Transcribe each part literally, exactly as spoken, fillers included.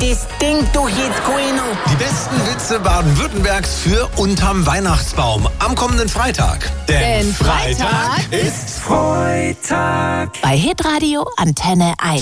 das Ding durch jetzt, Coino. Die besten Witze Baden-Württembergs für unterm Weihnachtsbaum am kommenden Freitag. Denn Freitag ist Freitag. Bei Hitradio Antenne eins.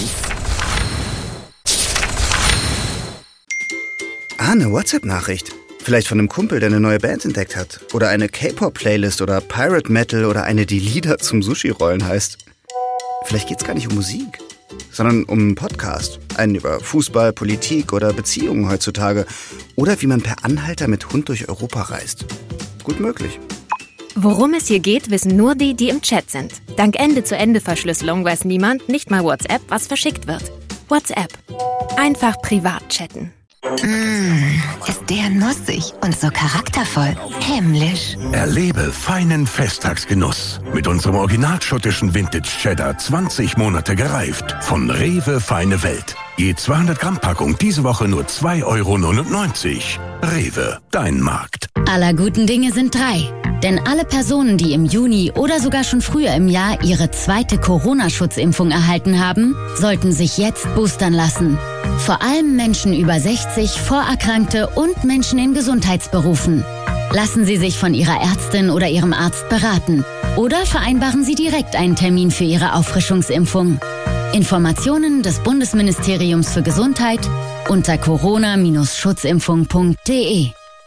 Ah, eine WhatsApp-Nachricht. Vielleicht von einem Kumpel, der eine neue Band entdeckt hat. Oder eine K-Pop-Playlist oder Pirate Metal oder eine, die Lieder zum Sushi-Rollen heißt. Vielleicht geht's gar nicht um Musik, sondern um einen Podcast. Einen über Fußball, Politik oder Beziehungen heutzutage. Oder wie man per Anhalter mit Hund durch Europa reist. Gut möglich. Worum es hier geht, wissen nur die, die im Chat sind. Dank Ende-zu-Ende-Verschlüsselung weiß niemand, nicht mal WhatsApp, was verschickt wird. WhatsApp. Einfach privat chatten. Mmh, ist der nussig und so charaktervoll. Himmlisch. Erlebe feinen Festtagsgenuss mit unserem originalschottischen Vintage Cheddar, zwanzig Monate gereift. Von Rewe Feine Welt. Je zweihundert Gramm Packung diese Woche nur zwei Euro neunundneunzig. Rewe, dein Markt. Aller guten Dinge sind drei. Denn alle Personen, die im Juni oder sogar schon früher im Jahr ihre zweite Corona-Schutzimpfung erhalten haben, sollten sich jetzt boostern lassen. Vor allem Menschen über sechzig, Vorerkrankte und Menschen in Gesundheitsberufen. Lassen Sie sich von Ihrer Ärztin oder Ihrem Arzt beraten. Oder vereinbaren Sie direkt einen Termin für Ihre Auffrischungsimpfung. Informationen des Bundesministeriums für Gesundheit unter corona schutzimpfung punkt de.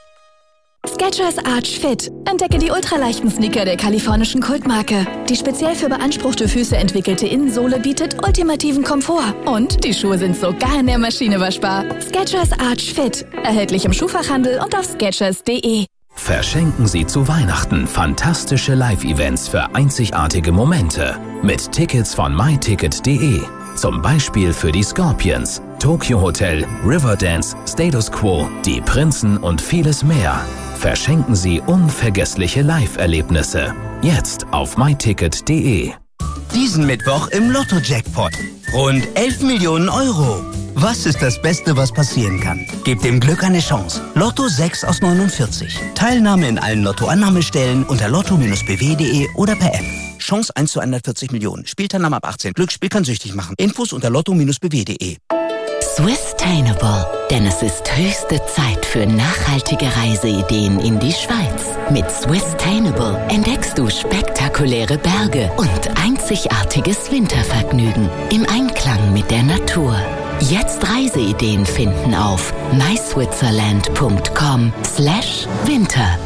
Skechers Arch Fit. Entdecke die ultraleichten Sneaker der kalifornischen Kultmarke. Die speziell für beanspruchte Füße entwickelte Innensohle bietet ultimativen Komfort. Und die Schuhe sind sogar in der Maschine waschbar. Skechers Arch Fit. Erhältlich im Schuhfachhandel und auf skechers punkt de. Verschenken Sie zu Weihnachten fantastische Live-Events für einzigartige Momente. Mit Tickets von my ticket punkt de. Zum Beispiel für die Scorpions, Tokyo Hotel, Riverdance, Status Quo, die Prinzen und vieles mehr. Verschenken Sie unvergessliche Live-Erlebnisse. Jetzt auf my ticket punkt de. Diesen Mittwoch im Lotto-Jackpot. Rund elf Millionen Euro. Was ist das Beste, was passieren kann? Gebt dem Glück eine Chance. Lotto sechs aus neunundvierzig. Teilnahme in allen Lotto-Annahmestellen unter lotto bindestrich b w punkt de oder per App. Chance eins zu hundertvierzig Millionen. Spielteilnahme ab achtzehn. Glücksspiel kann süchtig machen. Infos unter lotto bindestrich b w punkt de. Swisstainable, denn es ist höchste Zeit für nachhaltige Reiseideen in die Schweiz. Mit Swisstainable entdeckst du spektakuläre Berge und einzigartiges Wintervergnügen im Einklang mit der Natur. Jetzt Reiseideen finden auf my switzerland punkt com slash winter.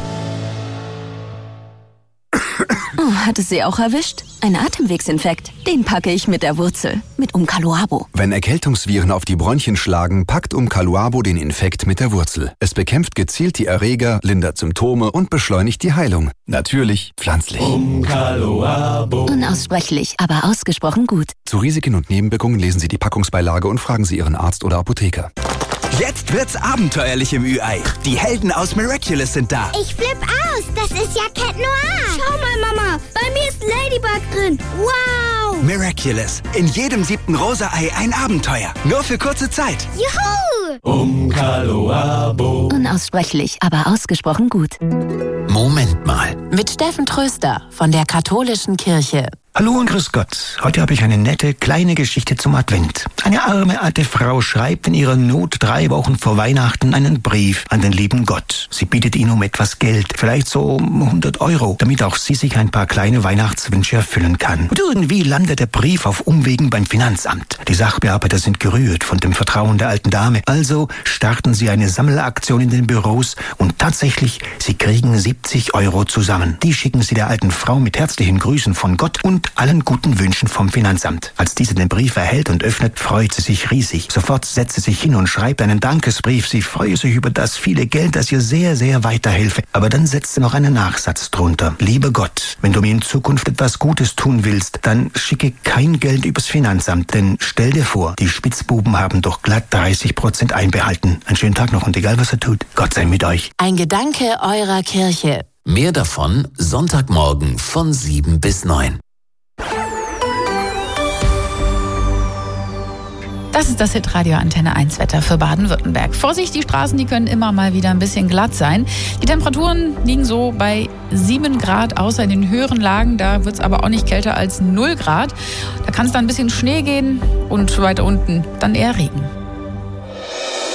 Oh, hat es Sie auch erwischt? Ein Atemwegsinfekt. Den packe ich mit der Wurzel. Mit Umcaluabo. Wenn Erkältungsviren auf die Bronchien schlagen, packt Umcaluabo den Infekt mit der Wurzel. Es bekämpft gezielt die Erreger, lindert Symptome und beschleunigt die Heilung. Natürlich pflanzlich. Umcaluabo. Unaussprechlich, aber ausgesprochen gut. Zu Risiken und Nebenwirkungen lesen Sie die Packungsbeilage und fragen Sie Ihren Arzt oder Apotheker. Jetzt wird's abenteuerlich im Ü Ei. Die Helden aus Miraculous sind da. Ich flipp aus. Das ist ja Cat Noir. Schau mal, Mama. Bei mir ist Ladybug drin. Wow. Miraculous. In jedem siebten Rosa-Ei ein Abenteuer. Nur für kurze Zeit. Juhu. Umcaluabo. Unaussprechlich, aber ausgesprochen gut. Moment mal. Mit Steffen Tröster von der Katholischen Kirche. Hallo und grüß Gott. Heute habe ich eine nette, kleine Geschichte zum Advent. Eine arme alte Frau schreibt in ihrer Not drei Wochen vor Weihnachten einen Brief an den lieben Gott. Sie bittet ihn um etwas Geld, vielleicht so hundert Euro, damit auch sie sich ein paar kleine Weihnachtswünsche erfüllen kann. Und irgendwie landet der Brief auf Umwegen beim Finanzamt. Die Sachbearbeiter sind gerührt von dem Vertrauen der alten Dame. Also starten sie eine Sammelaktion in den Büros und tatsächlich, sie kriegen siebzig Euro zusammen. Die schicken sie der alten Frau mit herzlichen Grüßen von Gott und allen guten Wünschen vom Finanzamt. Als diese den Brief erhält und öffnet, freut sie sich riesig. Sofort setzt sie sich hin und schreibt einen Dankesbrief. Sie freue sich über das viele Geld, das ihr sehr, sehr weiterhelfe. Aber dann setzt sie noch einen Nachsatz drunter. Lieber Gott, wenn du mir in Zukunft etwas Gutes tun willst, dann schicke kein Geld übers Finanzamt. Denn stell dir vor, die Spitzbuben haben doch glatt dreißig Prozent einbehalten. Einen schönen Tag noch und egal was er tut, Gott sei mit euch. Ein Gedanke eurer Kirche. Mehr davon Sonntagmorgen von sieben bis neun. Das ist das Hitradio Antenne eins Wetter für Baden-Württemberg. Vorsicht, die Straßen, die können immer mal wieder ein bisschen glatt sein. Die Temperaturen liegen so bei sieben Grad, außer in den höheren Lagen. Da wird es aber auch nicht kälter als null Grad. Da kann es dann ein bisschen Schnee gehen und weiter unten dann eher Regen.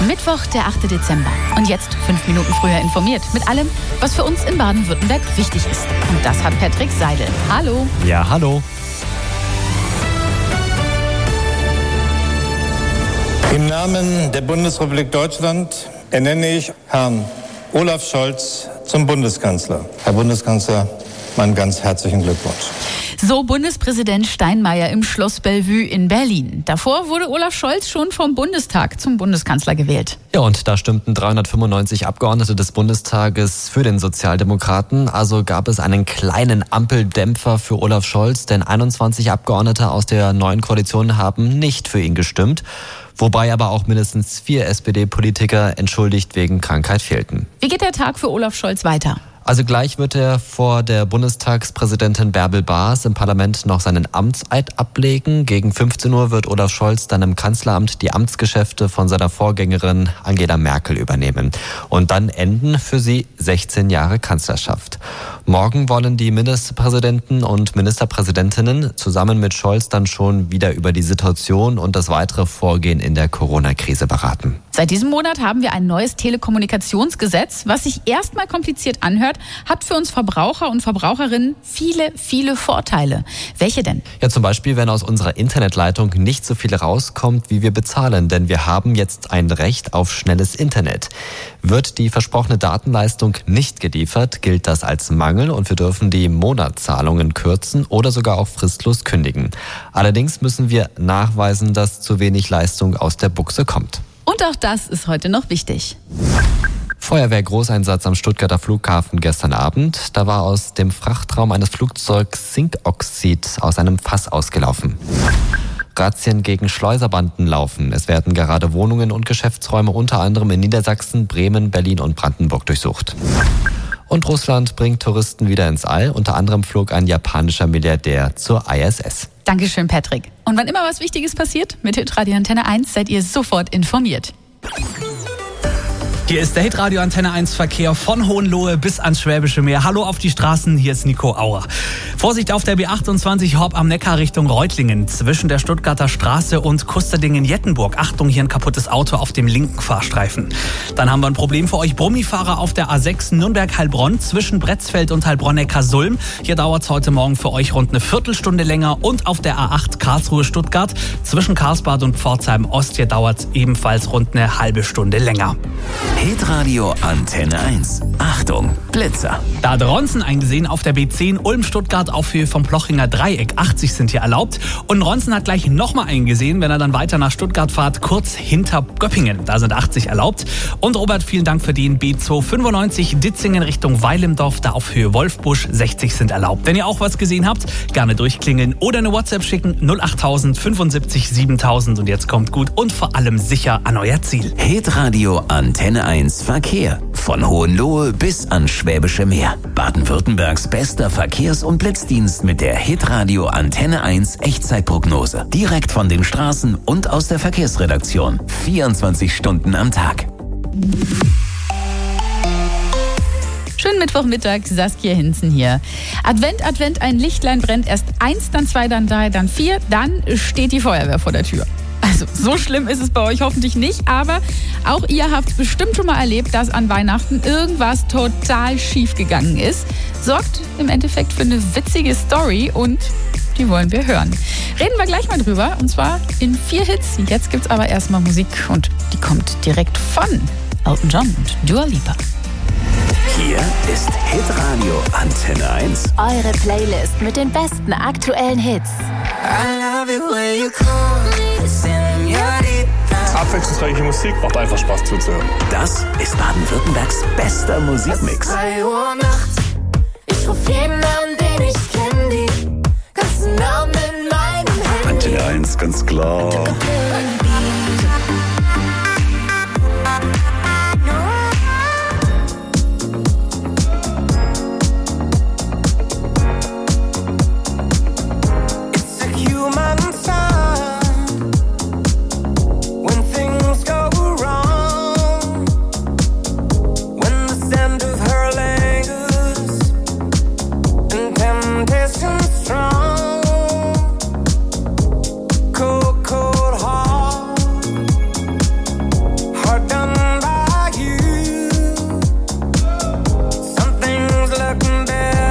Mittwoch, der achte Dezember. Und jetzt fünf Minuten früher informiert mit allem, was für uns in Baden-Württemberg wichtig ist. Und das hat Patrick Seidel. Hallo. Ja, hallo. Im Namen der Bundesrepublik Deutschland ernenne ich Herrn Olaf Scholz zum Bundeskanzler. Herr Bundeskanzler, meinen ganz herzlichen Glückwunsch. So Bundespräsident Steinmeier im Schloss Bellevue in Berlin. Davor wurde Olaf Scholz schon vom Bundestag zum Bundeskanzler gewählt. Ja, und da stimmten dreihundertfünfundneunzig Abgeordnete des Bundestages für den Sozialdemokraten. Also gab es einen kleinen Ampeldämpfer für Olaf Scholz, denn einundzwanzig Abgeordnete aus der neuen Koalition haben nicht für ihn gestimmt. Wobei aber auch mindestens vier S P D-Politiker entschuldigt wegen Krankheit fehlten. Wie geht der Tag für Olaf Scholz weiter? Also gleich wird er vor der Bundestagspräsidentin Bärbel Baas im Parlament noch seinen Amtseid ablegen. Gegen fünfzehn Uhr wird Olaf Scholz dann im Kanzleramt die Amtsgeschäfte von seiner Vorgängerin Angela Merkel übernehmen. Und dann enden für sie sechzehn Jahre Kanzlerschaft. Morgen wollen die Ministerpräsidenten und Ministerpräsidentinnen zusammen mit Scholz dann schon wieder über die Situation und das weitere Vorgehen in der Corona-Krise beraten. Seit diesem Monat haben wir ein neues Telekommunikationsgesetz, was sich erstmal kompliziert anhört, hat für uns Verbraucher und Verbraucherinnen viele, viele Vorteile. Welche denn? Ja, zum Beispiel, wenn aus unserer Internetleitung nicht so viel rauskommt, wie wir bezahlen, denn wir haben jetzt ein Recht auf schnelles Internet. Wird die versprochene Datenleistung nicht geliefert, gilt das als Mangel und wir dürfen die Monatszahlungen kürzen oder sogar auch fristlos kündigen. Allerdings müssen wir nachweisen, dass zu wenig Leistung aus der Buchse kommt. Und auch das ist heute noch wichtig. Feuerwehr-Großeinsatz am Stuttgarter Flughafen gestern Abend. Da war aus dem Frachtraum eines Flugzeugs Zinkoxid aus einem Fass ausgelaufen. Razzien gegen Schleuserbanden laufen. Es werden gerade Wohnungen und Geschäftsräume unter anderem in Niedersachsen, Bremen, Berlin und Brandenburg durchsucht. Und Russland bringt Touristen wieder ins All. Unter anderem flog ein japanischer Milliardär zur I S S. Dankeschön, Patrick. Und wann immer was Wichtiges passiert, mit Hitradio Antenne eins seid ihr sofort informiert. Hier ist der Hitradio Antenne eins Verkehr von Hohenlohe bis ans Schwäbische Meer. Hallo auf die Straßen, hier ist Nico Auer. Vorsicht auf der B achtundzwanzig Horb am Neckar Richtung Reutlingen. Zwischen der Stuttgarter Straße und Kusterdingen-Jettenburg. Achtung, hier ein kaputtes Auto auf dem linken Fahrstreifen. Dann haben wir ein Problem für euch Brummifahrer auf der A sechs Nürnberg-Heilbronn zwischen Bretzfeld und Heilbronn-Neckar-Sulm. Hier dauert es heute Morgen für euch rund eine Viertelstunde länger. Und auf der A acht Karlsruhe-Stuttgart zwischen Karlsbad und Pforzheim-Ost. Hier dauert es ebenfalls rund eine halbe Stunde länger. Hitradio Antenne eins. Achtung, Blitzer. Da hat Ronzen eingesehen auf der B zehn Ulm-Stuttgart auf Höhe vom Plochinger Dreieck. achtzig sind hier erlaubt. Und Ronzen hat gleich nochmal eingesehen, wenn er dann weiter nach Stuttgart fährt, kurz hinter Göppingen. Da sind achtzig erlaubt. Und Robert, vielen Dank für den B zweihundertfünfundneunzig Ditzingen Richtung Weilimdorf. Da auf Höhe Wolfbusch. sechzig sind erlaubt. Wenn ihr auch was gesehen habt, gerne durchklingeln oder eine WhatsApp schicken. null achttausend fünfundsiebzig siebentausend. Und jetzt kommt gut und vor allem sicher an euer Ziel. Hitradio Antenne eins Verkehr. Von Hohenlohe bis ans Schwäbische Meer. Baden-Württembergs bester Verkehrs- und Blitzdienst mit der Hitradio Antenne eins Echtzeitprognose. Direkt von den Straßen und aus der Verkehrsredaktion. vierundzwanzig Stunden am Tag. Schönen Mittwochmittag, Saskia Hinzen hier. Advent, Advent, ein Lichtlein brennt. Erst eins, dann zwei, dann drei, dann vier. Dann steht die Feuerwehr vor der Tür. Also so schlimm ist es bei euch hoffentlich nicht, aber auch ihr habt bestimmt schon mal erlebt, dass an Weihnachten irgendwas total schief gegangen ist. Sorgt im Endeffekt für eine witzige Story und die wollen wir hören. Reden wir gleich mal drüber und zwar in vier Hits. Jetzt gibt's aber erstmal Musik und die kommt direkt von Elton John und Dua Lipa. Hier ist Hitradio Antenne eins. Eure Playlist mit den besten aktuellen Hits. I love it when you call me señorita. Abwechslungsreiche Musik, macht einfach Spaß zuzuhören. Das ist Baden-Württembergs bester Musikmix. zwei Uhr nachts, ich ruf jeden an, den ich kenn, die ganzen Namen in meinem Handy. Antenne eins, ganz klar.